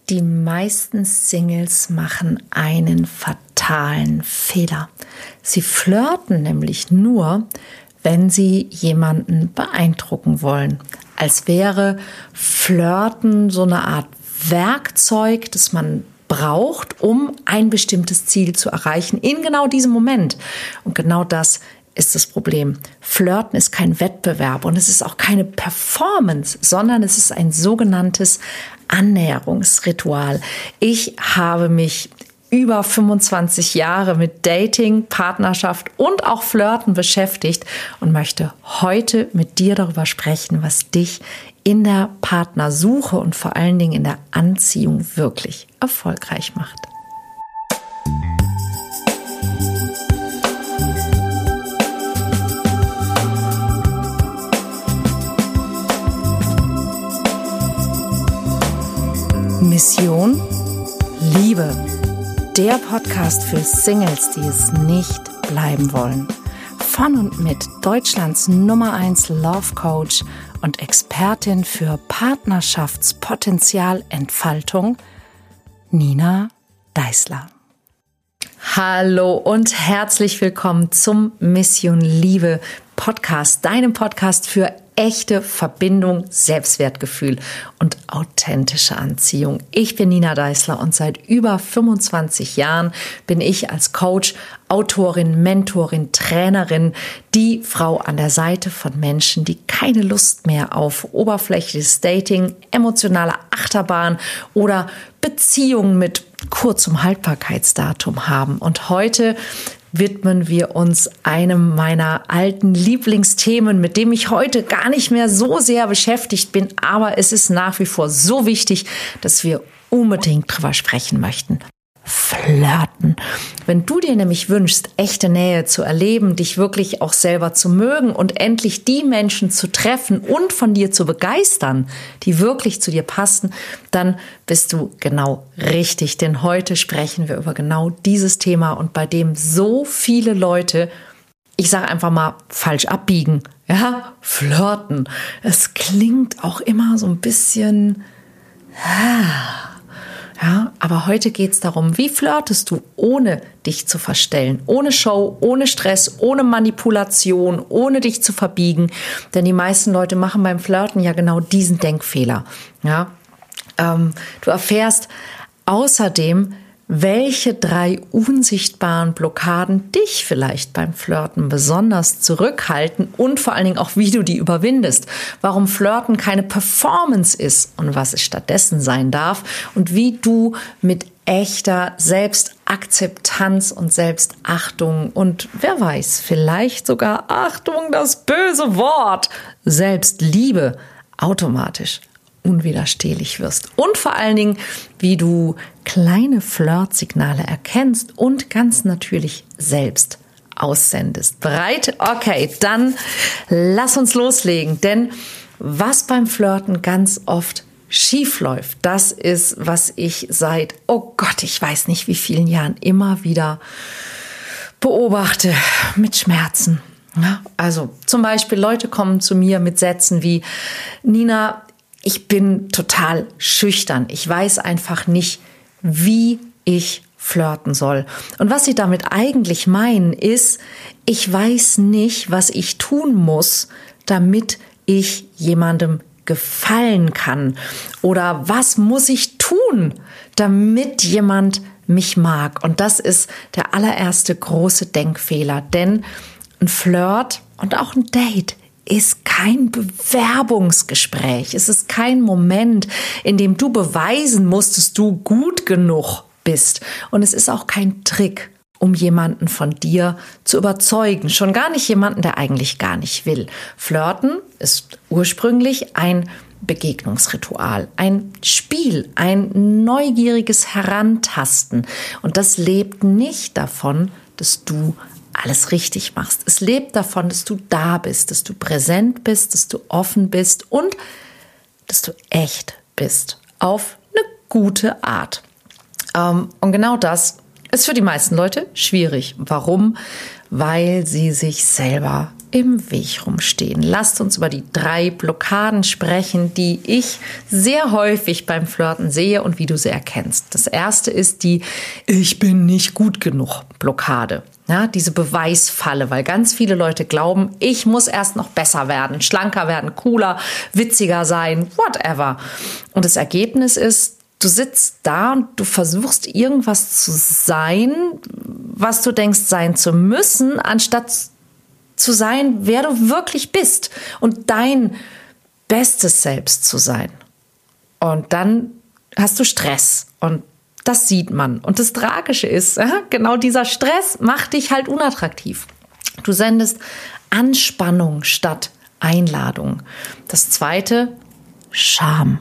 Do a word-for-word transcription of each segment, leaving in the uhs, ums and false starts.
Die meisten Singles machen einen fatalen Fehler. Sie flirten nämlich nur, wenn sie jemanden beeindrucken wollen. Als wäre Flirten so eine Art Werkzeug, das man braucht, um ein bestimmtes Ziel zu erreichen, in genau diesem Moment. Und genau das ist das Problem. Flirten ist kein Wettbewerb und es ist auch keine Performance, sondern es ist ein sogenanntes Annäherungsritual. Ich habe mich über fünfundzwanzig Jahre mit Dating, Partnerschaft und auch Flirten beschäftigt und möchte heute mit dir darüber sprechen, was dich in der Partnersuche und vor allen Dingen in der Anziehung wirklich erfolgreich macht. Mission Liebe. Der Podcast für Singles, die es nicht bleiben wollen. Von und mit Deutschlands Nummer eins Love Coach und Expertin für Partnerschaftspotenzialentfaltung, Nina Deißler. Hallo und herzlich willkommen zum Mission Liebe Podcast, deinem Podcast für echte Verbindung, Selbstwertgefühl und authentische Anziehung. Ich bin Nina Deißler und seit über fünfundzwanzig Jahren bin ich als Coach, Autorin, Mentorin, Trainerin die Frau an der Seite von Menschen, die keine Lust mehr auf oberflächliches Dating, emotionale Achterbahn oder Beziehungen mit kurzem Haltbarkeitsdatum haben. Und heute widmen wir uns einem meiner alten Lieblingsthemen, mit dem ich heute gar nicht mehr so sehr beschäftigt bin, aber es ist nach wie vor so wichtig, dass wir unbedingt drüber sprechen möchten. Flirten. Wenn du dir nämlich wünschst, echte Nähe zu erleben, dich wirklich auch selber zu mögen und endlich die Menschen zu treffen und von dir zu begeistern, die wirklich zu dir passen, dann bist du genau richtig. Denn heute sprechen wir über genau dieses Thema und bei dem so viele Leute, ich sage einfach mal, falsch abbiegen. Ja, flirten. Es klingt auch immer so ein bisschen... Ja, aber heute geht es darum, wie flirtest du, ohne dich zu verstellen, ohne Show, ohne Stress, ohne Manipulation, ohne dich zu verbiegen. Denn die meisten Leute machen beim Flirten ja genau diesen Denkfehler. Ja, ähm, du erfährst außerdem, welche drei unsichtbaren Blockaden dich vielleicht beim Flirten besonders zurückhalten und vor allen Dingen auch, wie du die überwindest. Warum Flirten keine Performance ist und was es stattdessen sein darf und wie du mit echter Selbstakzeptanz und Selbstachtung und wer weiß, vielleicht sogar, Achtung, das böse Wort, Selbstliebe automatisch unwiderstehlich wirst. Und vor allen Dingen, wie du kleine Flirtsignale erkennst und ganz natürlich selbst aussendest. Bereit? Okay, dann lass uns loslegen. Denn was beim Flirten ganz oft schief läuft, das ist, was ich seit, oh Gott, ich weiß nicht wie vielen Jahren immer wieder beobachte mit Schmerzen. Ja, also zum Beispiel Leute kommen zu mir mit Sätzen wie, Nina, ich bin total schüchtern. Ich weiß einfach nicht, wie ich flirten soll. Und was sie damit eigentlich meinen ist, ich weiß nicht, was ich tun muss, damit ich jemandem gefallen kann. Oder was muss ich tun, damit jemand mich mag? Und das ist der allererste große Denkfehler. Denn ein Flirt und auch ein Date ist kein Bewerbungsgespräch. Es ist kein Moment, in dem du beweisen musst, dass du gut genug bist. Und es ist auch kein Trick, um jemanden von dir zu überzeugen. Schon gar nicht jemanden, der eigentlich gar nicht will. Flirten ist ursprünglich ein Begegnungsritual, ein Spiel, ein neugieriges Herantasten. Und das lebt nicht davon, dass du alles richtig machst. Es lebt davon, dass du da bist, dass du präsent bist, dass du offen bist und dass du echt bist. Auf eine gute Art. Und genau das ist für die meisten Leute schwierig. Warum? Weil sie sich selber im Weg rumstehen. Lasst uns über die drei Blockaden sprechen, die ich sehr häufig beim Flirten sehe und wie du sie erkennst. Das erste ist die Ich bin nicht gut genug Blockade. Ja, diese Beweisfalle, weil ganz viele Leute glauben, ich muss erst noch besser werden, schlanker werden, cooler, witziger sein, whatever. Und das Ergebnis ist, du sitzt da und du versuchst irgendwas zu sein, was du denkst sein zu müssen, anstatt zu sein, wer du wirklich bist und dein bestes Selbst zu sein. Und dann hast du Stress und das sieht man. Und das Tragische ist, genau dieser Stress macht dich halt unattraktiv. Du sendest Anspannung statt Einladung. Das zweite, Scham.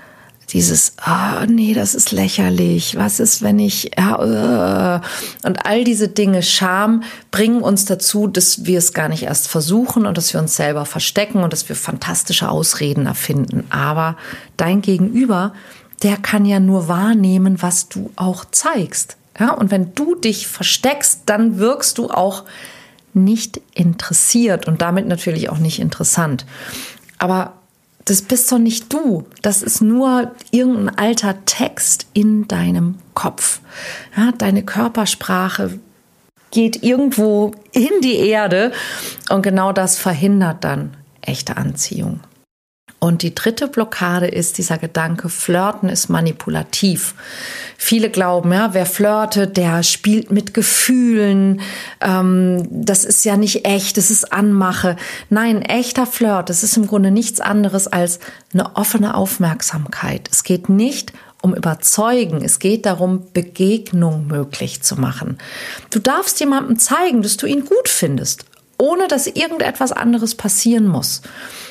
Dieses, oh, nee, das ist lächerlich. Was ist, wenn ich, ja, uh. und all diese Dinge, Scham, bringen uns dazu, dass wir es gar nicht erst versuchen und dass wir uns selber verstecken und dass wir fantastische Ausreden erfinden. Aber dein Gegenüber, der kann ja nur wahrnehmen, was du auch zeigst. Ja, und wenn du dich versteckst, dann wirkst du auch nicht interessiert und damit natürlich auch nicht interessant. Aber das bist doch nicht du. Das ist nur irgendein alter Text in deinem Kopf. Ja, deine Körpersprache geht irgendwo in die Erde und genau das verhindert dann echte Anziehung. Und die dritte Blockade ist dieser Gedanke, Flirten ist manipulativ. Viele glauben, ja, wer flirtet, der spielt mit Gefühlen. Ähm, das ist ja nicht echt, das ist Anmache. Nein, echter Flirt, das ist im Grunde nichts anderes als eine offene Aufmerksamkeit. Es geht nicht um Überzeugen, es geht darum, Begegnung möglich zu machen. Du darfst jemandem zeigen, dass du ihn gut findest, ohne dass irgendetwas anderes passieren muss.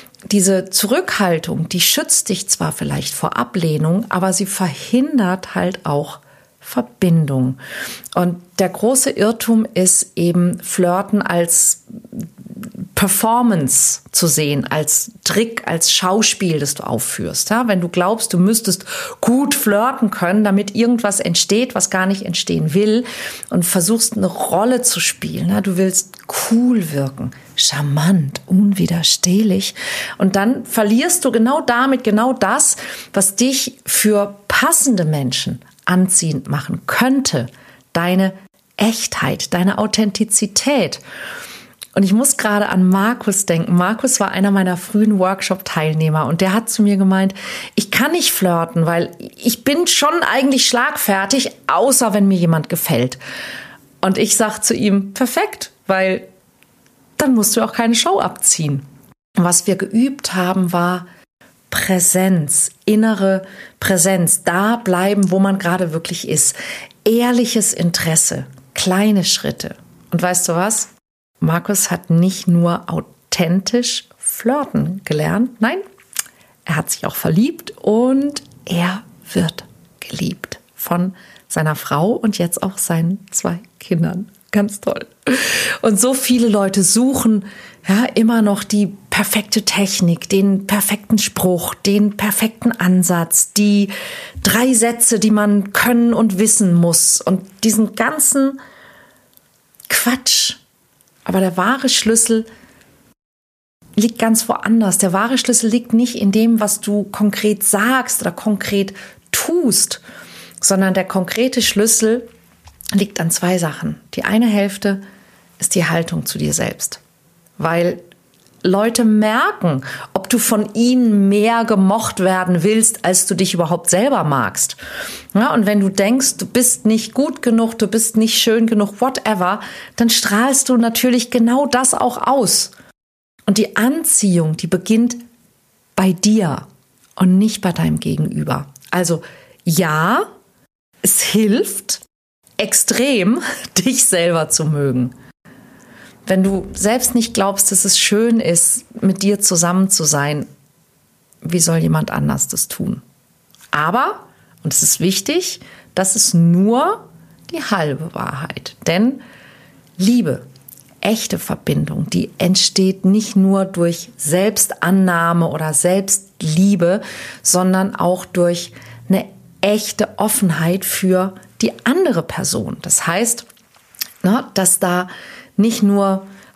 Diese Zurückhaltung, die schützt dich zwar vielleicht vor Ablehnung, aber sie verhindert halt auch Verbindung. Und der große Irrtum ist eben, Flirten als Performance zu sehen, als Trick, als Schauspiel, das du aufführst. Ja, wenn du glaubst, du müsstest gut flirten können, damit irgendwas entsteht, was gar nicht entstehen will, und versuchst eine Rolle zu spielen. Ja, du willst cool wirken, charmant, unwiderstehlich. Und dann verlierst du genau damit genau das, was dich für passende Menschen anziehend machen könnte. Deine Echtheit, deine Authentizität. Und ich muss gerade an Markus denken. Markus war einer meiner frühen Workshop-Teilnehmer und der hat zu mir gemeint, ich kann nicht flirten, weil ich bin schon eigentlich schlagfertig, außer wenn mir jemand gefällt. Und ich sage zu ihm, perfekt, weil dann musst du auch keine Show abziehen. Und was wir geübt haben, war Präsenz, innere Präsenz, da bleiben, wo man gerade wirklich ist. Ehrliches Interesse, kleine Schritte. Und weißt du was? Markus hat nicht nur authentisch flirten gelernt, nein, er hat sich auch verliebt und er wird geliebt von seiner Frau und jetzt auch seinen zwei Kindern. Ganz toll. Und so viele Leute suchen ja immer noch die perfekte Technik, den perfekten Spruch, den perfekten Ansatz, die drei Sätze, die man können und wissen muss und diesen ganzen Quatsch. Aber der wahre Schlüssel liegt ganz woanders. Der wahre Schlüssel liegt nicht in dem, was du konkret sagst oder konkret tust, sondern der konkrete Schlüssel liegt an zwei Sachen. Die eine Hälfte ist die Haltung zu dir selbst, weil Leute merken, ob du von ihnen mehr gemocht werden willst, als du dich überhaupt selber magst. Ja, und wenn du denkst, du bist nicht gut genug, du bist nicht schön genug, whatever, dann strahlst du natürlich genau das auch aus. Und die Anziehung, die beginnt bei dir und nicht bei deinem Gegenüber. Also ja, es hilft extrem, dich selber zu mögen. Wenn du selbst nicht glaubst, dass es schön ist, mit dir zusammen zu sein, wie soll jemand anders das tun? Aber, und es ist wichtig, das ist nur die halbe Wahrheit. Denn Liebe, echte Verbindung, die entsteht nicht nur durch Selbstannahme oder Selbstliebe, sondern auch durch eine echte Offenheit für die andere Person. Das heißt, dass da nicht nur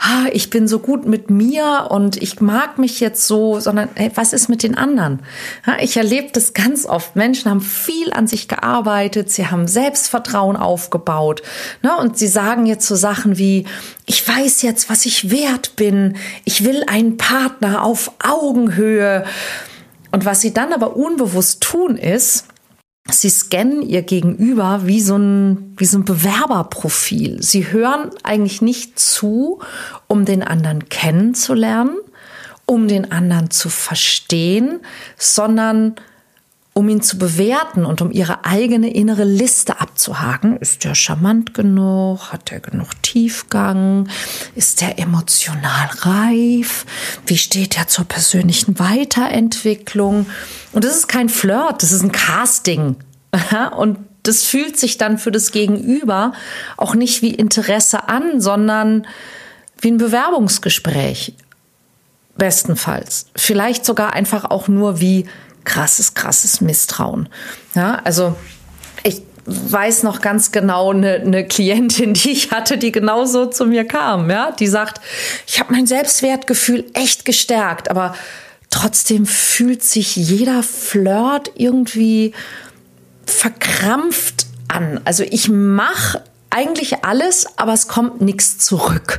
ah, ich bin so gut mit mir und ich mag mich jetzt so, sondern hey, was ist mit den anderen? Ja, ich erlebe das ganz oft. Menschen haben viel an sich gearbeitet, sie haben Selbstvertrauen aufgebaut, ne? Und sie sagen jetzt so Sachen wie, ich weiß jetzt, was ich wert bin, ich will einen Partner auf Augenhöhe. Und was sie dann aber unbewusst tun ist, sie scannen ihr Gegenüber wie so ein, wie so ein Bewerberprofil. Sie hören eigentlich nicht zu, um den anderen kennenzulernen, um den anderen zu verstehen, sondern um ihn zu bewerten und um ihre eigene innere Liste abzuhaken. Ist der charmant genug? Hat er genug Tiefgang? Ist der emotional reif? Wie steht er zur persönlichen Weiterentwicklung? Und das ist kein Flirt, das ist ein Casting. Und das fühlt sich dann für das Gegenüber auch nicht wie Interesse an, sondern wie ein Bewerbungsgespräch. Bestenfalls. Vielleicht sogar einfach auch nur wie krasses, krasses Misstrauen. Ja, also ich weiß noch ganz genau eine, eine Klientin, die ich hatte, die genauso zu mir kam. Ja, die sagt, ich habe mein Selbstwertgefühl echt gestärkt, aber trotzdem fühlt sich jeder Flirt irgendwie verkrampft an. Also ich mache eigentlich alles, aber es kommt nichts zurück.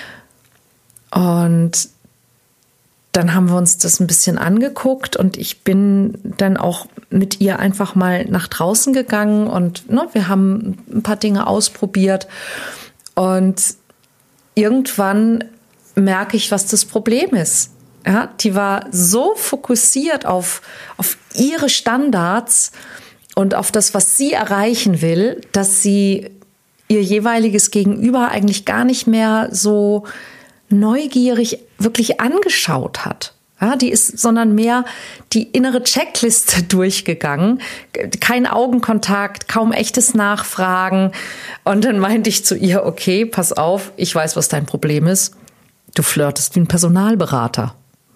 Und dann haben wir uns das ein bisschen angeguckt und ich bin dann auch mit ihr einfach mal nach draußen gegangen und ne, wir haben ein paar Dinge ausprobiert und irgendwann merke ich, was das Problem ist. Ja, die war so fokussiert auf, auf ihre Standards und auf das, was sie erreichen will, dass sie ihr jeweiliges Gegenüber eigentlich gar nicht mehr so neugierig wirklich angeschaut hat. Ja, die ist, sondern mehr die innere Checkliste durchgegangen. Kein Augenkontakt, kaum echtes Nachfragen. Und dann meinte ich zu ihr, okay, pass auf, ich weiß, was dein Problem ist. Du flirtest wie ein Personalberater.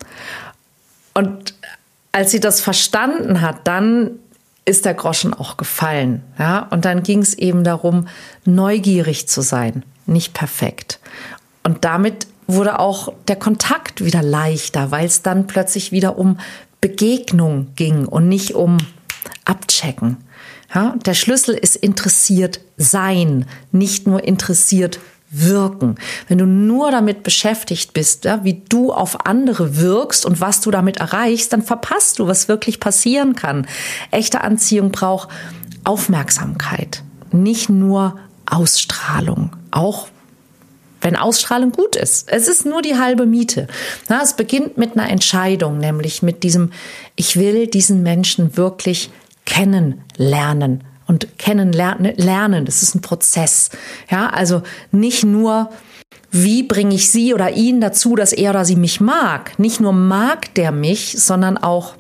Und als sie das verstanden hat, dann ist der Groschen auch gefallen. Ja, und dann ging es eben darum, neugierig zu sein, nicht perfekt. Und damit wurde auch der Kontakt wieder leichter, weil es dann plötzlich wieder um Begegnung ging und nicht um Abchecken. Ja, der Schlüssel ist interessiert sein, nicht nur interessiert wirken. Wenn du nur damit beschäftigt bist, ja, wie du auf andere wirkst und was du damit erreichst, dann verpasst du, was wirklich passieren kann. Echte Anziehung braucht Aufmerksamkeit, nicht nur Ausstrahlung, auch wenn Ausstrahlung gut ist. Es ist nur die halbe Miete. Na, es beginnt mit einer Entscheidung, nämlich mit diesem, ich will diesen Menschen wirklich kennenlernen. Und kennenlernen, lernen, das ist ein Prozess. Ja, also nicht nur, wie bringe ich sie oder ihn dazu, dass er oder sie mich mag. Nicht nur mag der mich, sondern auch,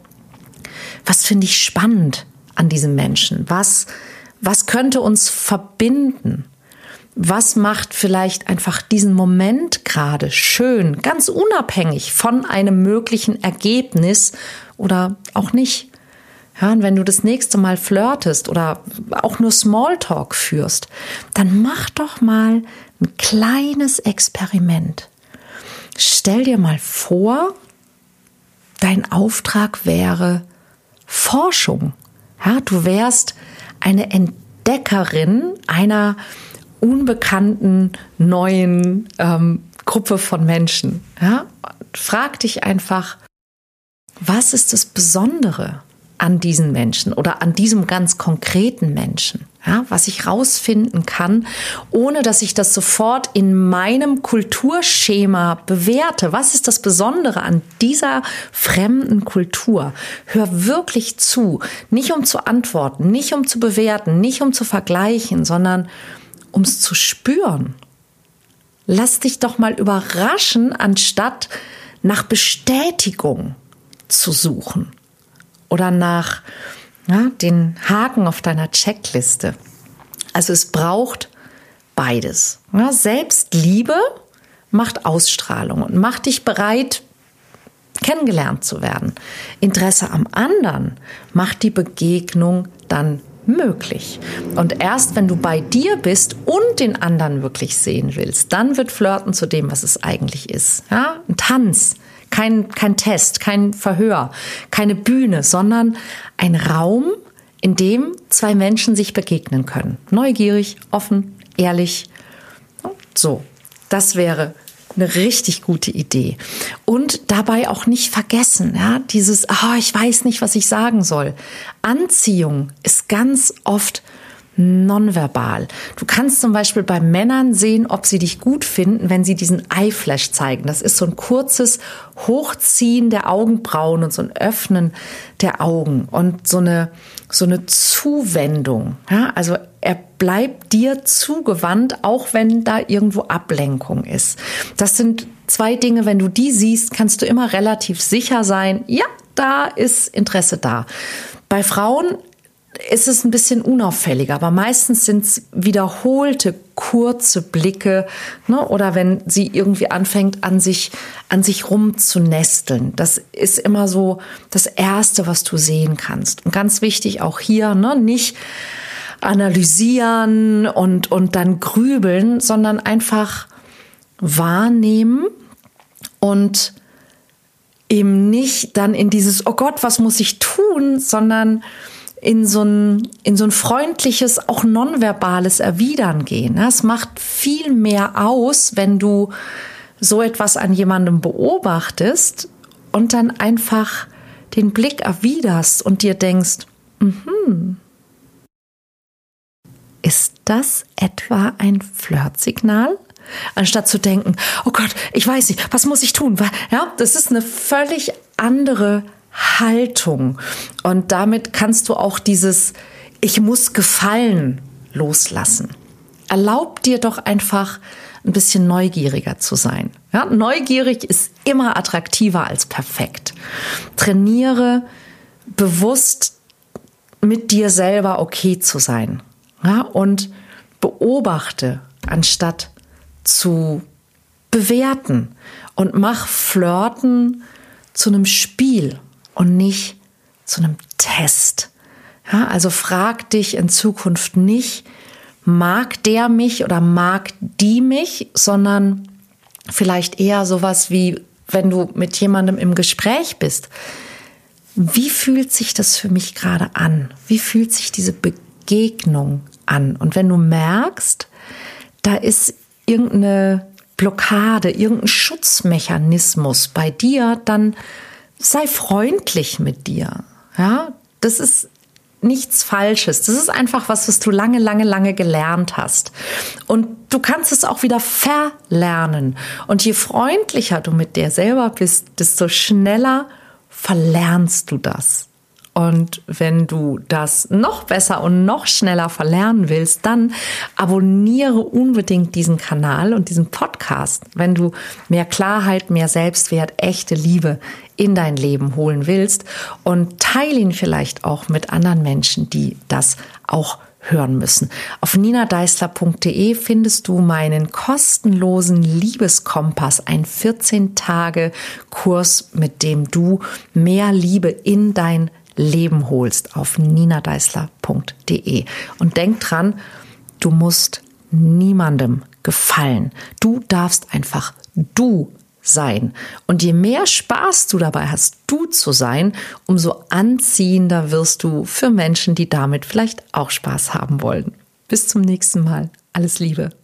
was finde ich spannend an diesem Menschen? Was, was könnte uns verbinden? Was macht vielleicht einfach diesen Moment gerade schön, ganz unabhängig von einem möglichen Ergebnis oder auch nicht? Ja, und wenn du das nächste Mal flirtest oder auch nur Smalltalk führst, dann mach doch mal ein kleines Experiment. Stell dir mal vor, dein Auftrag wäre Forschung. Ja, du wärst eine Entdeckerin einer unbekannten neuen ähm, Gruppe von Menschen. Ja? Frag dich einfach, was ist das Besondere an diesen Menschen oder an diesem ganz konkreten Menschen, ja? Was ich rausfinden kann, ohne dass ich das sofort in meinem Kulturschema bewerte. Was ist das Besondere an dieser fremden Kultur? Hör wirklich zu, nicht um zu antworten, nicht um zu bewerten, nicht um zu vergleichen, sondern um es zu spüren. Lass dich doch mal überraschen, anstatt nach Bestätigung zu suchen oder nach ja, den Haken auf deiner Checkliste. Also es braucht beides. Ja, Selbstliebe macht Ausstrahlung und macht dich bereit, kennengelernt zu werden. Interesse am anderen macht die Begegnung dann möglich. Und erst wenn du bei dir bist und den anderen wirklich sehen willst, dann wird Flirten zu dem, was es eigentlich ist. Ja? Ein Tanz, kein, kein Test, kein Verhör, keine Bühne, sondern ein Raum, in dem zwei Menschen sich begegnen können. Neugierig, offen, ehrlich. So, das wäre eine richtig gute Idee. Und dabei auch nicht vergessen, ja, dieses, ah, ich weiß nicht, was ich sagen soll. Anziehung ist ganz oft nonverbal. Du kannst zum Beispiel bei Männern sehen, ob sie dich gut finden, wenn sie diesen Eyeflash zeigen. Das ist so ein kurzes Hochziehen der Augenbrauen und so ein Öffnen der Augen und so eine, so eine Zuwendung. Ja, also er bleibt dir zugewandt, auch wenn da irgendwo Ablenkung ist. Das sind zwei Dinge, wenn du die siehst, kannst du immer relativ sicher sein, ja, da ist Interesse da. Bei Frauen ist es ein bisschen unauffälliger, aber meistens sind es wiederholte, kurze Blicke, ne? Oder wenn sie irgendwie anfängt, an sich, an sich rumzunesteln. Das ist immer so das Erste, was du sehen kannst. Und ganz wichtig auch hier, ne? Nicht analysieren und, und dann grübeln, sondern einfach wahrnehmen und eben nicht dann in dieses, oh Gott, was muss ich tun, sondern in so ein, in so ein freundliches, auch nonverbales Erwidern gehen. Es macht viel mehr aus, wenn du so etwas an jemandem beobachtest und dann einfach den Blick erwiderst und dir denkst, mhm, ist das etwa ein Flirtsignal? Anstatt zu denken, oh Gott, ich weiß nicht, was muss ich tun? Ja, das ist eine völlig andere Haltung. Und damit kannst du auch dieses Ich muss gefallen loslassen. Erlaub dir doch einfach ein bisschen neugieriger zu sein. Ja, neugierig ist immer attraktiver als perfekt. Trainiere bewusst mit dir selber okay zu sein. Ja, und beobachte, anstatt zu bewerten. Und mach Flirten zu einem Spiel und nicht zu einem Test. Ja, also frag dich in Zukunft nicht, mag der mich oder mag die mich, sondern vielleicht eher sowas wie, wenn du mit jemandem im Gespräch bist. Wie fühlt sich das für mich gerade an? Wie fühlt sich diese Begegnung an? Und wenn du merkst, da ist irgendeine Blockade, irgendein Schutzmechanismus bei dir, dann sei freundlich mit dir. Ja, das ist nichts Falsches. Das ist einfach was, was du lange, lange, lange gelernt hast. Und du kannst es auch wieder verlernen. Und je freundlicher du mit dir selber bist, desto schneller verlernst du das. Und wenn du das noch besser und noch schneller verlernen willst, dann abonniere unbedingt diesen Kanal und diesen Podcast, wenn du mehr Klarheit, mehr Selbstwert, echte Liebe in dein Leben holen willst, und teile ihn vielleicht auch mit anderen Menschen, die das auch hören müssen. Auf nina deisler punkt de findest du meinen kostenlosen Liebeskompass, ein vierzehn-Tage-Kurs, mit dem du mehr Liebe in dein Leben holst, auf nina deisler punkt de. Und denk dran, du musst niemandem gefallen. Du darfst einfach du sein. Und je mehr Spaß du dabei hast, du zu sein, umso anziehender wirst du für Menschen, die damit vielleicht auch Spaß haben wollen. Bis zum nächsten Mal. Alles Liebe.